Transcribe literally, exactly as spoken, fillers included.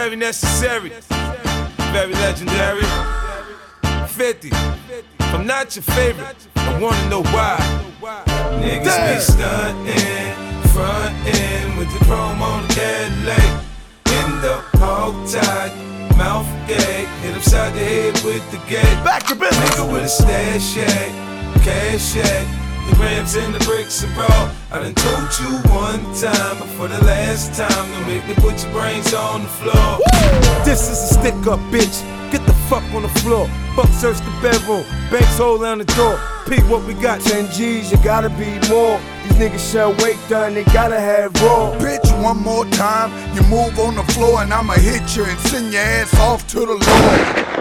very necessary, very legendary. fifty, if I'm not your favorite, I wanna know why. Niggas Damn. be stuntin', frontin' with the chrome on the Cadillac. In the hog tie, mouth gag, hit upside the head with the gate. Back to business. Nigga with a stash shack, cash shack, the grams and the bricks and raw. I done told you one time, but for the last time, don't make me put your brains on the floor. Woo! This is a stick up, bitch. Get the fuck on the floor. Fuck search the bedroom. Banks hole down the door. Pete, what we got? ten G's, you gotta be more. These niggas sell weight done, they gotta have raw. Bitch, one more time, you move on the floor and I'ma hit you and send your ass off to the Lord.